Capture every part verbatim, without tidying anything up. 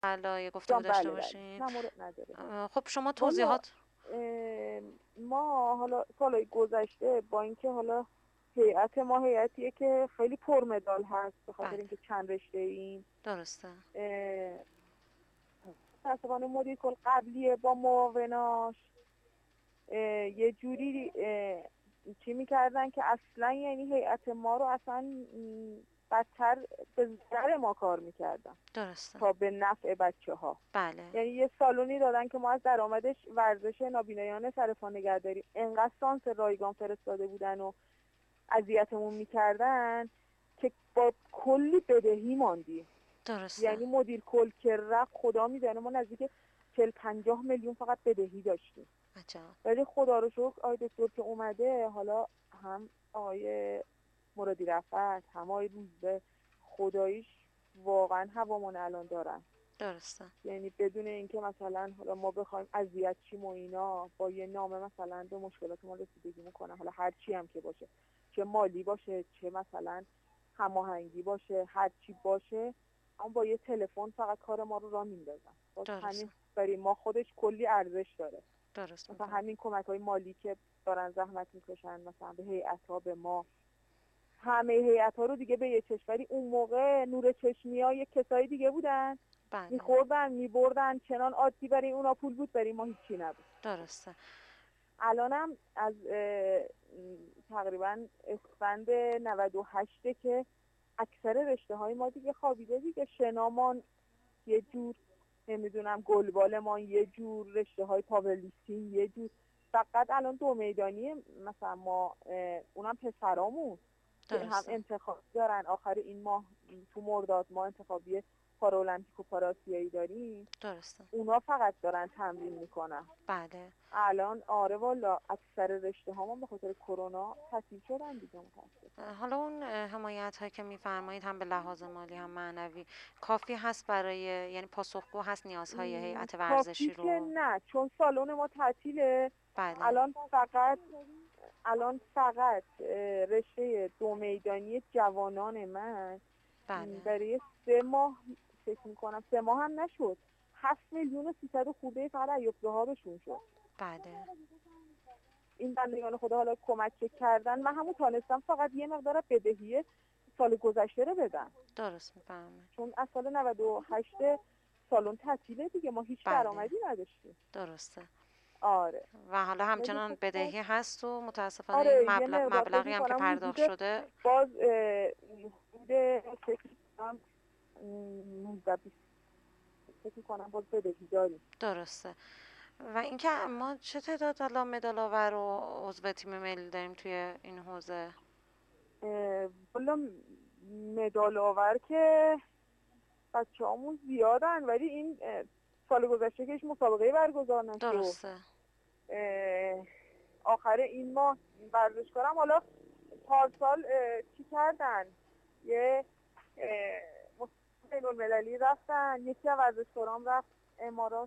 علای گفتگو جان داشته بله بله، باشیم. نه مورد نداره. اه، خب شما والا توضیحات. اه، ما حالا سالهای گذشته با اینکه حالا هیئت ما هیئتیه که خیلی پرمدال هست به خاطر بله اینکه چند رشته این درسته. متاسفانه مدیر کل قبلیه با معاوناش یه جوری اه، چی میکردن که اصلا یعنی هیئت ما رو اصلا م، بدتر به ضرر ما کار میکردن درسته. تا به نفع بچه ها. بله یعنی یه سالونی دادن که ما از درآمدش ورزش نابینایان سرپا نگه داریم، انقدر سانس رایگان فرستاده بودن و اذیتمون میکردن که با کلی بدهی ماندیم. درسته. یعنی مدیر کل که رفت خدا میدونه ما نزدیک چهل پنجاه میلیون فقط بدهی داشتیم. عجب. ولی خدا رو شکر آقای دکتر که اومده، حالا هم آقای مرادی رفت هم آقای روزبه، خداییش واقعا هوامون الان دارن. درسته. یعنی بدون اینکه مثلا حالا ما بخوایم اذیت چیم و اینا، با یه نامه مثلا به مشکلات ما رسیدگی میکنن، حالا هر چی هم که باشه، چه مالی باشه چه مثلا هماهنگی باشه، هر چی باشه، اما با یه تلفن فقط کار ما رو راه میندازن. باز درسته. همین برای ما خودش کلی ارزش داره. درست مثلا میفهم. همین کمک‌های مالی که دارن زحمت میکشن مثلا به هیئت‌ها، به ما، همه هیئت‌ها رو دیگه به یه چشم. اون موقع نور چشمی‌ها یه کسایی دیگه بودن، بله میخوردن میبردن، چنان عادی برای اونا پول بود، برای ما هیچی نبود. درسته. الانم از تقریبا اسفند نود و هشت که اکثر رشته های ما دیگه خوابیده دیگه، شنامان یه جور، نمیدونم گلبالمان یه جور، رشته های پاورلیفتینگ یه جور، فقط الان دو میدانی مثلا ما اونم پسرامون که هم درسته. انتخاب دارن آخر این ماه، تو مرداد ما انتخابی پارالمپیک و پاراسیایی داریم، درسته. اونا فقط دارن تمرین میکنن. بله. الان آره والا اکثر رشته ها ما به خاطر کرونا تعطیل شدن دیگه متاسفانه. حالا اون حمایت هایی که میفرمایید هم به لحاظ مالی هم معنوی کافی هست برای، یعنی پاسخگو هست نیازهای م، هیئت کافی ورزشی که رو؟ نه، چون سالن ما تعطیله. بله. الان فقط الان فقط اه، رشته دو میدانی جوانان من م، بله. برای سه ماه، فکر میکنم سه ماه هم نشد، هفت میلیون و سیصد خورده فقط ایوب ذهابشون شد. بله. این بندگان خدا حالا کمک که کردن، من همون تانستم فقط یه مقدار بدهی سال گذشته رو بدم، درست میفهمه. چون از سال نود و هشت سالن تعطیله دیگه، ما هیچ بله درآمدی نداشتیم. درسته. آره و حالا ولی همچنان خب باز بدهی هست و متاسفانه این آره یه مبلغ مقدار فکر مبلغی هم که میکنم پرداخت حدود شده. باز حدود فکر میکنم نوزده بیست، فکر میکنم باز بدهی داریم. درسته. و اینکه ما چه تعداد حالا مدال آور و عضو تیم ملی داریم توی این حوزه؟ والا مدال آور که بچه همون زیادن، ولی این اه، سال گذشته که هیچ مسابقه برگزار نشد. درسته. اه، آخر این ماه ورزشکارم حالا پارسال اه، چی کردن، یه اه، مسابقه بین المللی رفتن، یکی از ورزشکارام رفت امارات،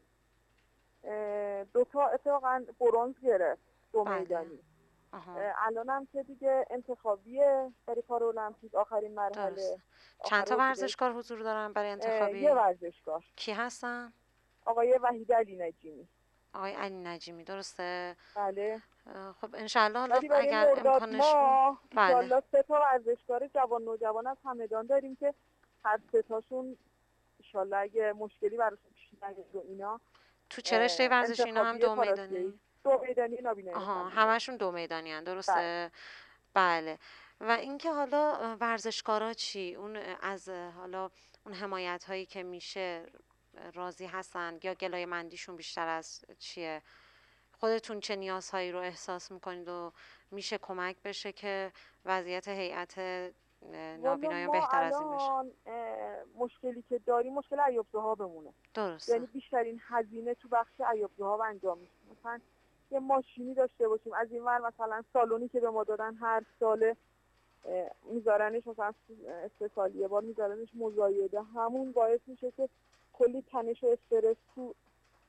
اه، دوتا اتفاقا برنز گرفت، دو بله. میدانی. آها. اه، الانم که دیگه انتخابیه برای پارالمپیک آخرین مرحله درسته. چند آخر تا اردیبهشت. ورزشکار حضور دارن برای اه، یه انتخابی؟ ورزشکار، کی هستن؟ آقای وحید علی نجیمی. آقای علی نجیمی. درسته. بله. اه، خب انشالله حالا ولی برای اگر مرداد امکانش بود. ما بله. ایشالله سه تا ورزشکار جوان نوجوان از همدان داریم که هر سه تاشون ایشالله اگه مشکلی براشون پیش نیاد و اینا تو چه رشته اه، ورزشی اینا هم انتخابی دو پاراسیایی میدانی؟ دو میدانی نابینایی آها همدان. همشون دو میدانی هن. بله. درسته. بله. و اینکه حالا ورزشکارا چی؟ اون از حالا اون حمایت هایی که میشه راضی هستن یا گلای مندیشون بیشتر از چیه؟ خودتون چه نیازهایی رو احساس میکنید و میشه کمک بشه که وضعیت هیئت والا نابینایان ما بهتر از این بشه؟ الان اه، مشکلی که داریم مشکل ایوب ذهابمونه. درسته. یعنی بیشترین هزینه تو بخش ایوب ذهاب انجام میشه. مثلا یه ماشینی داشته باشیم از این ور، مثلا سالونی که به ما دادن هر ساله میذارنش مثلا سه سال یه بار میذارنش مزایده، همون باعث میشه که کلی تنش و استرس تو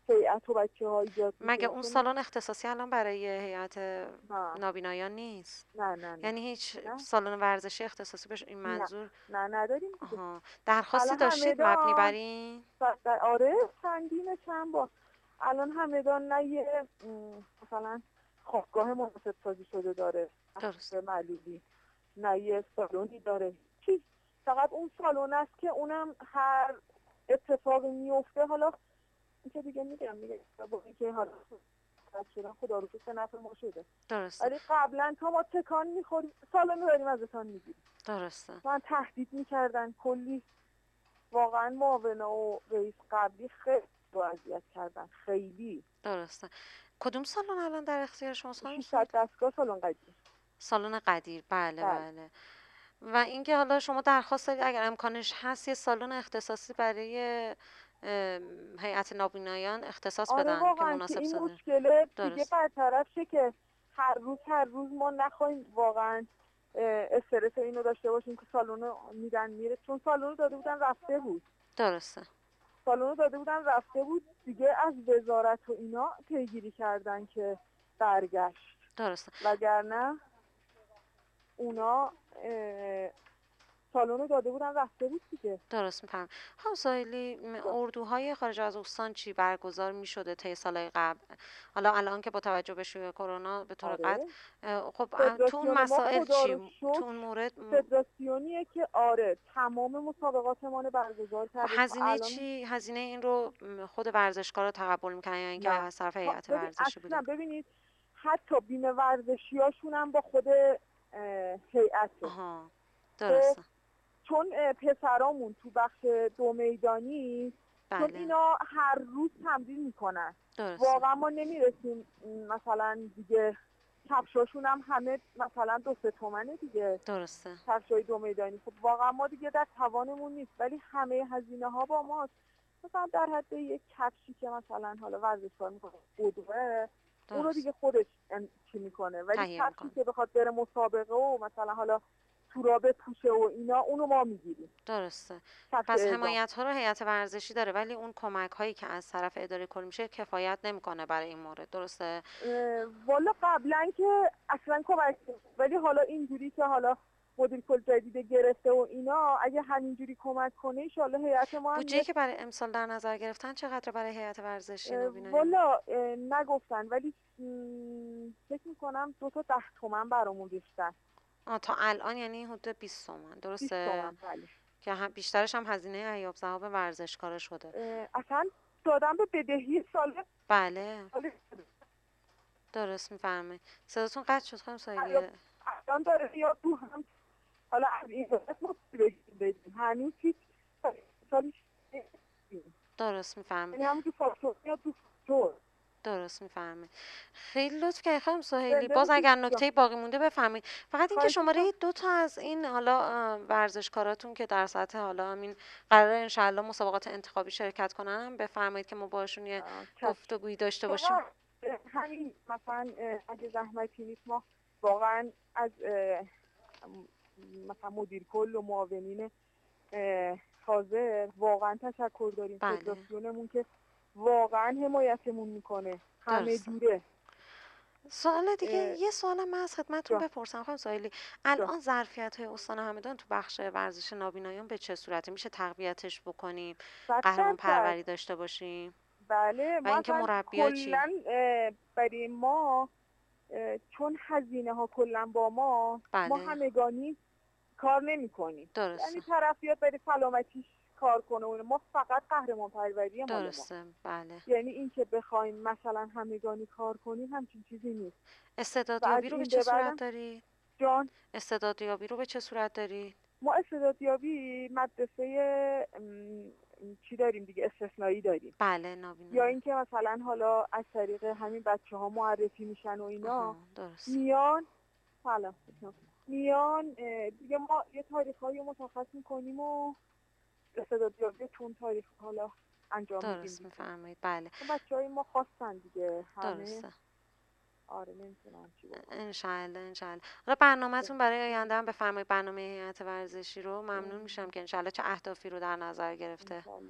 هیئت و بچه ها ایجاد مگه میشه. اون چون سالن اختصاصی الان برای هیئت نه نابینایان نیست؟ نه نه نه یعنی هیچ نه سالن ورزشی اختصاصی بهش این نه منظور؟ نه نداریم دیگه. آها، درخواستی الان داشتید مبنی بر همدان این؟ در آره چندین چند بار الان همدان نه یه م، مثلا خوابگاه مناسب سازی شده داره درست. به معلولی، نه یه سالونی داره، چیز فقط اون سالن است که اونم هر اتفاقی میفته. حالا این که دیگه میگم میگه با اینکه حالا شدن خدا رو سه نفر ما شده، درسته. ولی قبلا تا ما تکان میخوریم سالن رو داریم ازتان میگیریم. درسته. من تهدید میکردن کلی، واقعا معاونه و رئیس قبلی خیلی رو اذیت کردن خیلی. درسته. کدوم سالن الان در اختیار شماست خانم ششصد سوید؟ دستگاه سالن قدیم. سالن قدیر. بله بله بله. و اینکه حالا شما درخواست دارید اگر امکانش هست یه سالن اختصاصی برای ام، هیئت نابینایان اختصاص آره بدن که واقعا که مناسب این سازه. مشکل دیگه درست. برطرف شه که هر روز هر روز ما نخواهیم واقعا اه، استرس اینو داشته باشیم که سالن رو میدن میره، چون سالن رو داده بودن رفته بود. درسته. سالن رو داده بودن رفته بود دیگه، از وزارت و اینا پیگیری کردن که برگشت، درسته. وگرنه اونا اه، سالن رو داده بودن رفته بود دیگه. درست میفهم. خانم سهیلی، م، اردوهای خارج از استان چی برگزار میشده طی سالهای قبل؟ حالا الان که با توجه به شیوع کرونا به طور قطع، آره اه، خب اه، تو اون فدراسیون ما مسائل خدا رو چی؟ تو اون شکر مورد م، فدراسیونیه که آره تمام مسابقاتمان برگزار خب کرده تا هزینه الان. چی؟ هزینه این رو م، خود ورزشکارا تقبل میکنن یا اینکه نه از طرف تا- هیئت ببین ورزشی بوده؟ اصلا ببینید حتی بیمه ورزشی هاشون هم با خود اه، هیئته. آها. خب درسته. چون اه، پسرامون تو بخش دو میدانی، چون بله. اینا هر روز تمرین میکنن، درسته. واقعا ما نمیرسیم مثلا دیگه. کفشاشون هم همه مثلا دو سه تومنه دیگه، درسته. کفشای دو میدانی. خب واقعا ما دیگه در توانمون نیست، ولی همه هزینه ها با ماست. مثلا در حد یک کفشی که مثلا حالا ورزشکار میکنه بدوه، اون رو درست. دیگه خودش ان- چی میکنه، ولی تهیه کفشی میکنه. که بخواد بره مسابقه و مثلا حالا تو را بپوشه و اینا، اونو ما میگیریم درسته. کفش پس اعزام. حمایت ها رو هیئت ورزشی داره ولی اون کمک هایی که از طرف اداره کل میشه کفایت نمیکنه برای این مورد. درسته؟ اه، والا قبلا که اصلا کمک نمی‌کرد. ولی حالا اینجوری که حالا مدیر کل جدید گرفته و اینا، اگه همینجوری کمک کنه ایشالله هیئت ما هم بودجه‌ای یه که برای امسال در نظر گرفتن چقدر برای هیئت ورزشی اه، نابینایان؟ والا اه، نگفتن، ولی م، فکر میکنم دو تا ده تومن برامون ریختن. آه، تا الان یعنی حدود بیست تومن. بیست درسته؟ تومن بله. که هم بیشترش هم هزینه ایاب ذهاب ورزشکاره شده. اه، اصلا دادم به بدهی سال بله. سال درست میفرمایید. صداتون قطع شد خانم سایلی. الان داره یا تو هم، حالا از این وقت ما بدیم هنوز هیچ سالی نمی‌دیم. درست میفرمایید. یعنی همون تو فاکتور یا تو فاکتور درست میفرمایید. خیلی لطف کردید خانم سهیلی. زنده باز باشید اگر جان. نکته باقی مونده بفرمایید. فقط اینکه خواهش میکنم. شماره دو تا از این حالا اه، ورزشکاراتون که در سطح حالا همین قرار انشالله مسابقات انتخابی شرکت کنن هم بفرمایید که ما باشون یه آه، چشم. گفتگویی داشته باشیم. فقط اه، همین مثلا اه، اگه زحمتی نیست ما واقعا از اه، م- مثلا مدیر کل و معاونین اه، حاضر واقعا تشکر داریم. بله. فدراسیونمون که واقعا حمایتمون میکنه همه درسته. جوره. سوال دیگه، اه، یه سوال من از خدمتتون جا بپرسم خانم سهیلی. جا الان ظرفیت های استان همدان تو بخش ورزش نابینایان به چه صورته؟ میشه تقویتش بکنیم؟ صد قهرمان درصد پروری داشته باشیم؟ بله. و ما اینکه اصلا مربیا چی؟ کلا اه، برای ما اه، چون هزینه ها کلا با ما ما بله. همگانی کار نمی کنیم. درسته. یعنی طرف بیاد برای سلامتیش کار کنه و اینا. ما فقط قهرمان پروری مال ما. درسته. بله. یعنی این که بخوایم مثلا همگانی کار کنیم همچین چیزی نیست. و از استعدادیابی رو به این چه به صورت بعدم دارید؟ جان، استعدادیابی رو به چه صورت دارید؟ ما استعدادیابی مدرسه م، چی داریم دیگه، استثنایی داریم. بله یا نابینایان. اینکه مثلا حالا از طریق همین بچه ها معرفی میشن و اینا، آها. درسته. میان سلام میان اه، دیگه ما یه تاریخ های مشخص میکنیم و استعدادیابی چون تاریخ حالا انجام میدیم درست دیگه. میفرمایید. بله. بچه های ما خواستن دیگه همه. درسته. آره نمیتونم چی بکنم. انشالله انشالله. حالا برنامهتون برای آینده هم بفرمایید، برنامه هیئت ورزشی رو. ممنون میشم که انشالله چه اهدافی رو در نظر گرفته. انشالله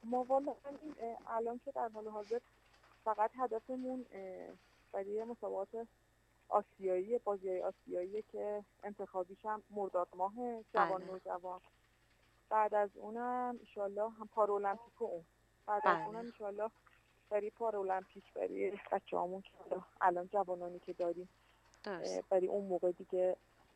ما والا همین اه، الان که در حال حاضر فقط هدفمون اه، برای مسابقات آسیایی بازی آسیایی که انتخابیش هم مرداد ماه جوان بله نوجوان، بعد از اونم ایشالله هم پارالمپیک و اون بعد از اونم بله ایشالله برای پارالمپیک برای بچه همون که حالا الان جوانانی که داریم اه، درست برای اون موقع دیگه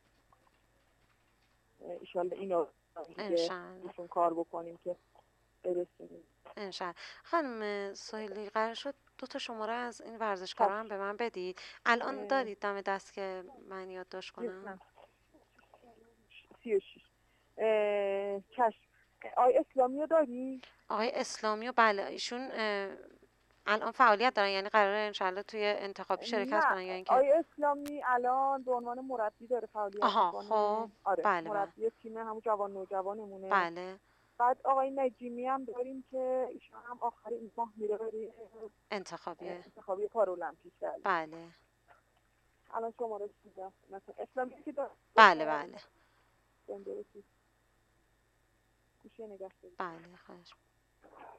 اه، ایشالله اینا دیگه انشالله روشون کار بکنیم که برسونیم. انشالله. خانم سهیلی قرار شد دو تا شماره از این ورزشکارا هم چشم. به من بدید. الان اه، دارید دم دست که من یادداشت کنم؟ نه سی و شیش. اه، چشم. آی اسلامی رو داری؟ آقای اسلامی و بله ایشون اه، الان فعالیت دارن، یعنی قراره انشالله توی انتخابی شرکت نه، کنن یا اینکه آی اسلامی الان به عنوان مربی داره فعالیت آها خب میکنه. آره، بله بله مربی تیم همون جوان نوجوانمونه. بله بعد آقای نجیمی هم داریم که ایشون هم آخر این ماه میره برای انتخابیه انتخابی پارالمپیک. بله. بله الان شماره دیدم مثلا اسلامی که داره بله بله زنده رسید گوشه نگه دارید. بله خواهش